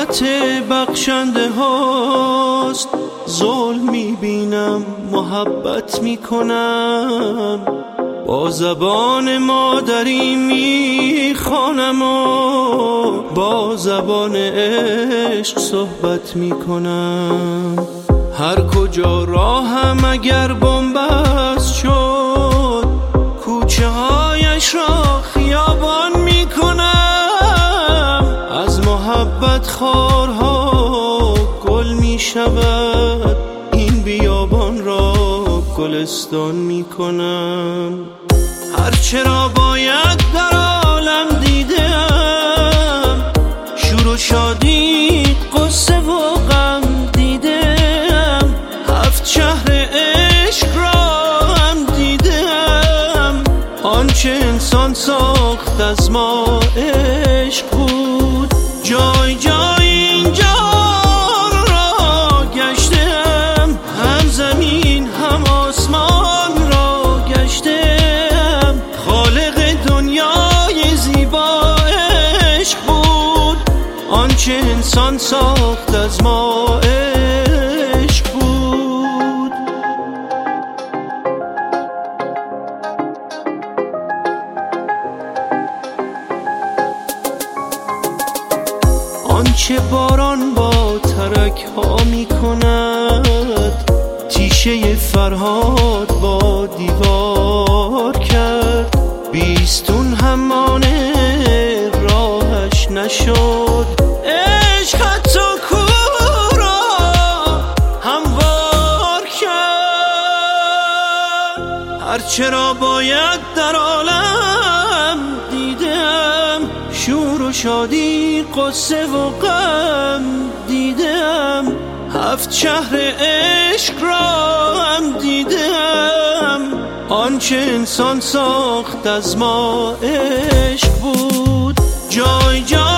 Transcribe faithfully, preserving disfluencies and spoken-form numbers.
رحمت بخشنده هاست. ظلم میبینم محبت میکنم، با زبان مادری میخوانم و با زبان عشق صحبت میکنم. هر کجا راهم اگر بنبست شد، کوچه هایش را خیابان میکنم. از محبت خارها گل میشود، این بیابان را گلستان میکنم. هرچه را باید در عالم دیدم، شور و شادی قصه و غم دیدم. هفت شهر عشق را هم دیدم، آنچه انسان ساخت از ما عشق بود. جای جای اینجا را گشتم، هم زمین هم آسمان را گشتم. خالق دنیای زیبا عشق بود، آنچه انسان ساخت از ما عشق بود. آنچه باران با ترک ها می کند، تیشه فرهاد با دیوار کرد. بیستون همانه راهش نشد، عشق حتی کوه را هموار کرد. هرچه را باید در عالم دیدم، شور و شادی قصه و غم دیدم. هفت شهر عشق را هم دیدم، آنچه انسان ساخت از ما عشق بود. جای جای